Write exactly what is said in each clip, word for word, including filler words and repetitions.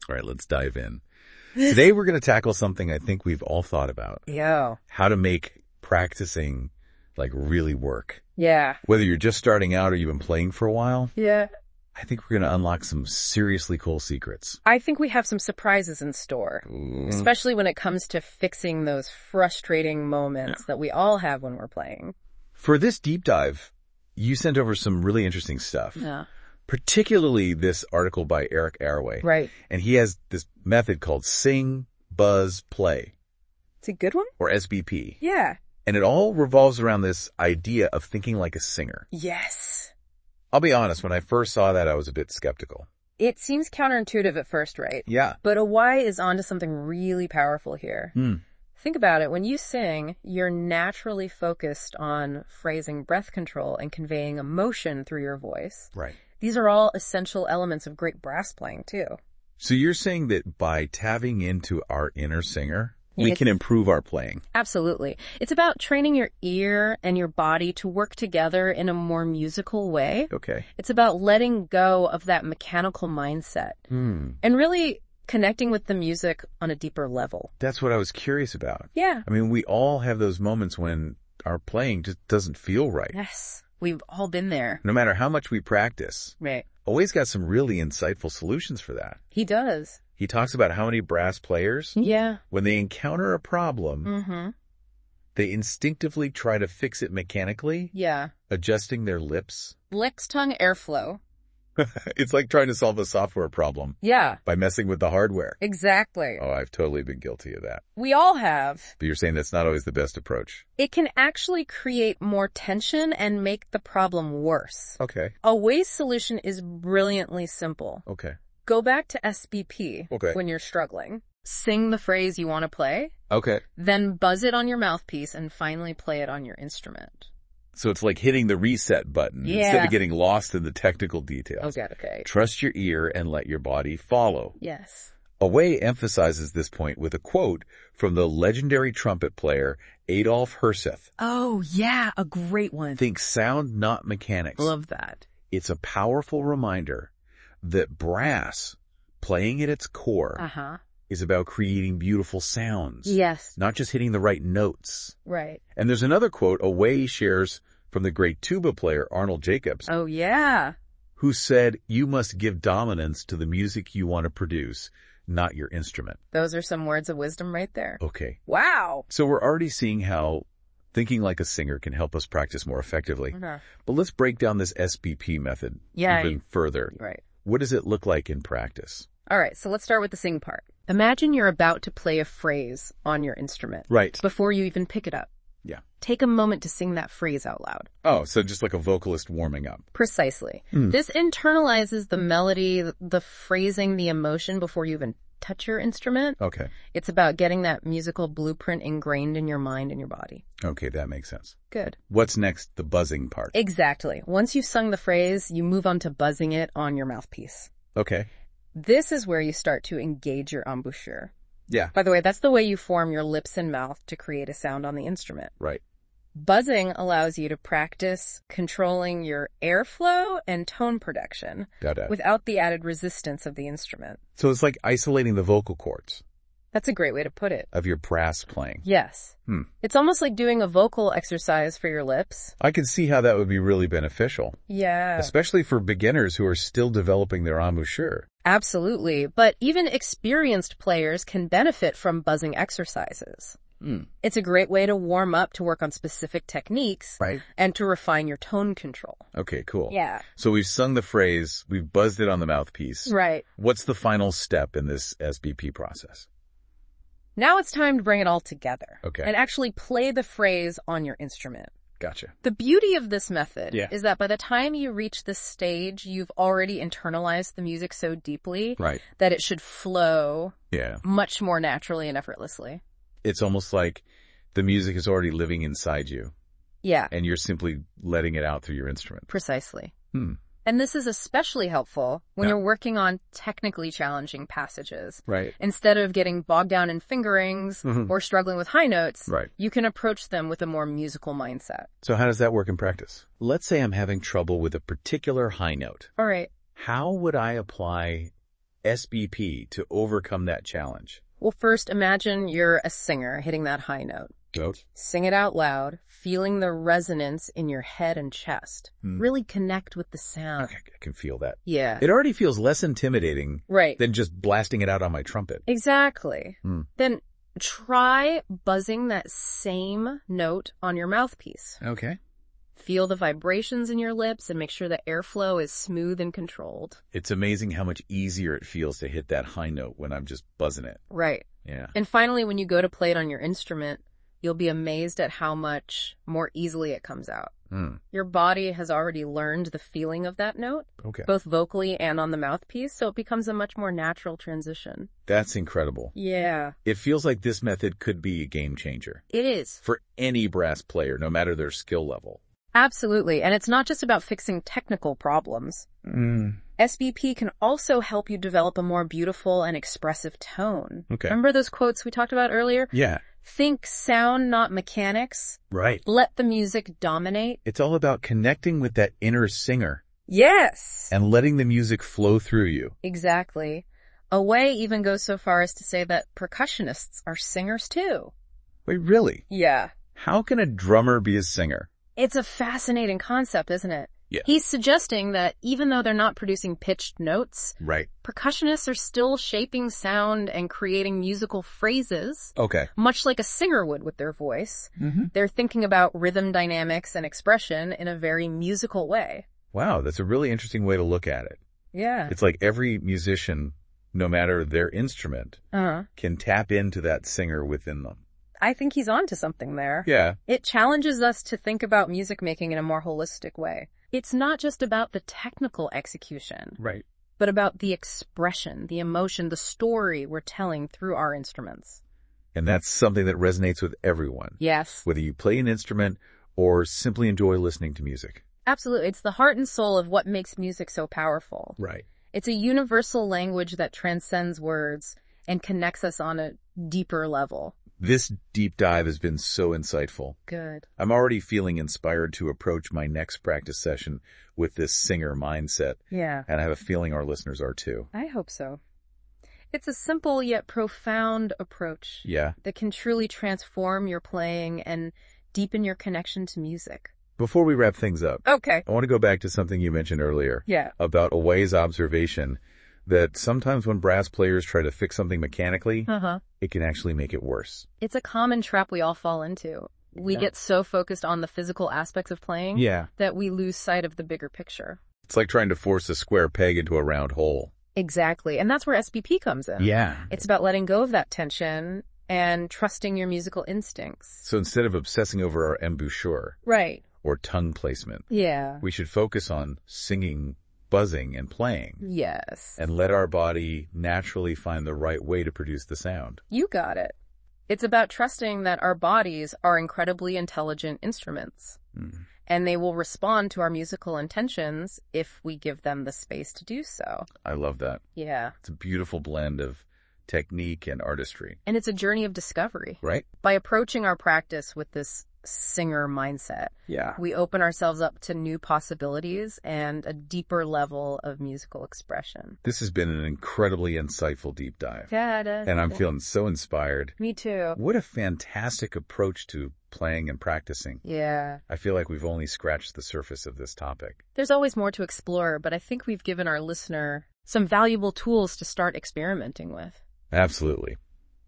All right, let's dive in. Today we're going to tackle something I think we've all thought about. Yeah. How to make practicing, like, really work. Yeah. Whether you're just starting out or you've been playing for a while, Yeah. I think we're going to unlock some seriously cool secrets. I think we have some surprises in store, Ooh. especially when it comes to fixing those frustrating moments yeah. that we all have when we're playing. For this deep dive, you sent over some really interesting stuff. Yeah. Particularly this article by Eric Arroway. Right. And he has this method called Sing, Buzz, Play. It's a good one. Or S B P. Yeah. And it all revolves around this idea of thinking like a singer. Yes. I'll be honest, when I first saw that, I was a bit skeptical. It seems counterintuitive at first, right? Yeah. But Awai is onto something really powerful here. Hmm. Think about it. When you sing, you're naturally focused on phrasing breath control and conveying emotion through your voice. Right. These are all essential elements of great brass playing, too. So you're saying that by tapping into our inner singer, we It's, can improve our playing? Absolutely. It's about training your ear and your body to work together in a more musical way. Okay. It's about letting go of that mechanical mindset Hmm. and really connecting with the music on a deeper level. That's what I was curious about. Yeah. I mean, we all have those moments when our playing just doesn't feel right. Yes. We've all been there. No matter how much we practice. Right. Away's got some really insightful solutions for that. He does. He talks about how many brass players, Yeah. when they encounter a problem, Mm-hmm. they instinctively try to fix it mechanically, Yeah. adjusting their lips. Lick's tongue airflow. It's like trying to solve a software problem Yeah. by messing with the hardware. Exactly. Oh, I've totally been guilty of that. We all have. But you're saying that's not always the best approach. It can actually create more tension and make the problem worse. Okay. Away's solution is brilliantly simple. Okay. Go back to S B P Okay. when you're struggling. Sing the phrase you want to play, Okay. then buzz it on your mouthpiece, and finally play it on your instrument. So it's like hitting the reset button Yeah. instead of getting lost in the technical details. Okay, okay. Trust your ear and let your body follow. Yes. Away emphasizes this point with a quote from the legendary trumpet player Adolf Herseth. Oh, yeah, a great one. Think sound, not mechanics. Love that. It's a powerful reminder that brass, playing at its core, Uh-huh. is about creating beautiful sounds. Yes. Not just hitting the right notes. Right. And there's another quote Away shares from the great tuba player Arnold Jacobs, Oh, yeah. who said, "You must give dominance to the music you want to produce, not your instrument." Those are some words of wisdom right there. Okay. Wow. So we're already seeing how thinking like a singer can help us practice more effectively. Okay. But let's break down this S B P method Yeah. even further. Right. What does it look like in practice? All right, so let's start with the sing part. Imagine you're about to play a phrase on your instrument. Right. Before you even pick it up. Yeah. Take a moment to sing that phrase out loud. Oh, so just like a vocalist warming up. Precisely. Hmm. This internalizes the melody, the phrasing, the emotion before you even touch your instrument. Okay. It's about getting that musical blueprint ingrained in your mind and your body. Okay, that makes sense. Good. What's next? The buzzing part. Exactly. Once you've sung the phrase, you move on to buzzing it on your mouthpiece. Okay. This is where you start to engage your embouchure. Yeah. By the way, that's the way you form your lips and mouth to create a sound on the instrument. Right. Buzzing allows you to practice controlling your airflow and tone production Got it. without the added resistance of the instrument. So it's like isolating the vocal cords That's a great way to put it. of your brass playing. Yes. Hmm. It's almost like doing a vocal exercise for your lips. I can see how that would be really beneficial, Yeah. especially for beginners who are still developing their embouchure. Absolutely. But even experienced players can benefit from buzzing exercises. Hmm. It's a great way to warm up to work on specific techniques Right. and to refine your tone control. Okay, cool. Yeah. So we've sung the phrase, we've buzzed it on the mouthpiece. Right. What's the final step in this S B P process? Now it's time to bring it all together. Okay. And actually play the phrase on your instrument. Gotcha. The beauty of this method Yeah. is that by the time you reach this stage, you've already internalized the music so deeply Right. that it should flow Yeah. much more naturally and effortlessly. It's almost like the music is already living inside you Yeah, and you're simply letting it out through your instrument. precisely. Hmm. And this is especially helpful when Yeah. you're working on technically challenging passages. Right. Instead of getting bogged down in fingerings Mhm. or struggling with high notes, Right. you can approach them with a more musical mindset. So how does that work in practice? Let's say I'm having trouble with a particular high note. All right. How would I apply S B P to overcome that challenge? Well, first, imagine you're a singer hitting that high note. Note. Sing it out loud, feeling the resonance in your head and chest. Hmm. Really connect with the sound. Okay, I can feel that. Yeah. It already feels less intimidating Right. than just blasting it out on my trumpet. Exactly. Hmm. Then try buzzing that same note on your mouthpiece. Okay. Feel the vibrations in your lips and make sure the airflow is smooth and controlled. It's amazing how much easier it feels to hit that high note when I'm just buzzing it. Right. Yeah. And finally, when you go to play it on your instrument, you'll be amazed at how much more easily it comes out. Hmm. Your body has already learned the feeling of that note, Okay. both vocally and on the mouthpiece, so it becomes a much more natural transition. That's incredible. Yeah. It feels like this method could be a game changer It is. for any brass player, no matter their skill level. Absolutely. And it's not just about fixing technical problems. Mm. S B P can also help you develop a more beautiful and expressive tone. Okay. Remember those quotes we talked about earlier? Yeah. Think sound, not mechanics. Right. Let the music dominate. It's all about connecting with that inner singer Yes. and letting the music flow through you. Exactly. Away even goes so far as to say that percussionists are singers too. Wait, really? Yeah. How can a drummer be a singer? It's a fascinating concept, isn't it? Yeah. He's suggesting that even though they're not producing pitched notes, Right. percussionists are still shaping sound and creating musical phrases, Okay. much like a singer would with their voice. Mm-hmm. They're thinking about rhythm dynamics and expression in a very musical way. Wow, that's a really interesting way to look at it. Yeah. It's like every musician, no matter their instrument, Uh-huh. can tap into that singer within them. I think he's on to something there. Yeah. It challenges us to think about music making in a more holistic way. It's not just about the technical execution, Right. but about the expression, the emotion, the story we're telling through our instruments. And that's something that resonates with everyone, Yes. whether you play an instrument or simply enjoy listening to music. Absolutely. It's the heart and soul of what makes music so powerful. Right. It's a universal language that transcends words and connects us on a deeper level. This deep dive has been so insightful. Good. I'm already feeling inspired to approach my next practice session with this singer mindset, Yeah. and I have a feeling our listeners are too. I hope so. It's a simple yet profound approach Yeah. that can truly transform your playing and deepen your connection to music. Before we wrap things up, Okay. I want to go back to something you mentioned earlier Yeah. about Away's observation that sometimes when brass players try to fix something mechanically, Uh-huh. it can actually make it worse. It's a common trap we all fall into. We Yeah. get so focused on the physical aspects of playing Yeah. that we lose sight of the bigger picture. It's like trying to force a square peg into a round hole. Exactly. And that's where S B P comes in. Yeah. It's about letting go of that tension and trusting your musical instincts. So instead of obsessing over our embouchure Right. or tongue placement, Yeah. we should focus on singing, buzzing, and playing, Yes. and let our body naturally find the right way to produce the sound. You got it. It's about trusting that our bodies are incredibly intelligent instruments, Mm. and they will respond to our musical intentions if we give them the space to do so. I love that. Yeah. It's a beautiful blend of technique and artistry, And it's a journey of discovery. right? By approaching our practice with this singer mindset, Yeah. we open ourselves up to new possibilities and a deeper level of musical expression. This has been an incredibly insightful deep dive, Yeah, it is. and I'm feeling so inspired. Me too. What a fantastic approach to playing and practicing. Yeah. I feel like we've only scratched the surface of this topic. There's always more to explore, but I think we've given our listener some valuable tools to start experimenting with. Absolutely.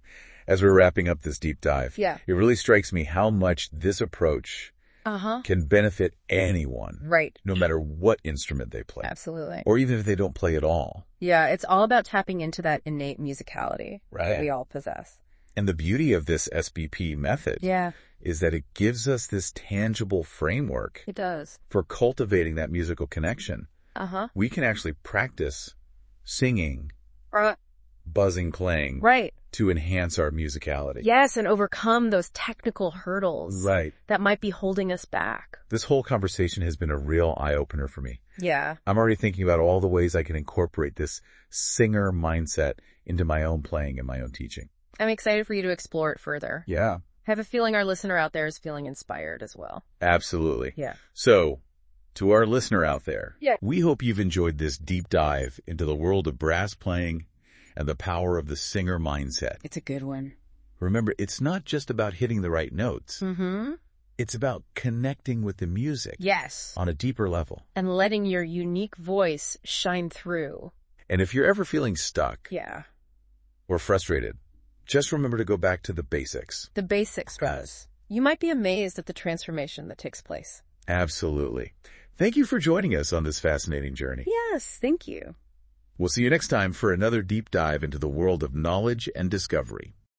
As we're wrapping up this deep dive, Yeah. it really strikes me how much this approach Uh-huh. can benefit anyone, Right. no matter what instrument they play, Absolutely. or even if they don't play at all. Yeah, it's all about tapping into that innate musicality Right. we all possess. And the beauty of this S B P method Yeah, is that it gives us this tangible framework it does. for cultivating that musical connection. Uh-huh. We can actually practice singing, Uh, buzzing, playing right. to enhance our musicality. Yes, and overcome those technical hurdles Right. that might be holding us back. This whole conversation has been a real eye-opener for me. Yeah. I'm already thinking about all the ways I can incorporate this singer mindset into my own playing and my own teaching. I'm excited for you to explore it further. Yeah, I have a feeling our listener out there is feeling inspired as well. absolutely. Yeah. So, to our listener out there, Yeah. we hope you've enjoyed this deep dive into the world of brass playing and the power of the singer mindset. It's a good one. Remember, it's not just about hitting the right notes. Mm-hmm. It's about connecting with the music. Yes. On a deeper level. And letting your unique voice shine through. And if you're ever feeling stuck. Yeah. Or frustrated, just remember to go back to the basics. The basics, Rose. You might be amazed at the transformation that takes place. Absolutely. Thank you for joining us on this fascinating journey. Yes, thank you. We'll see you next time for another deep dive into the world of knowledge and discovery.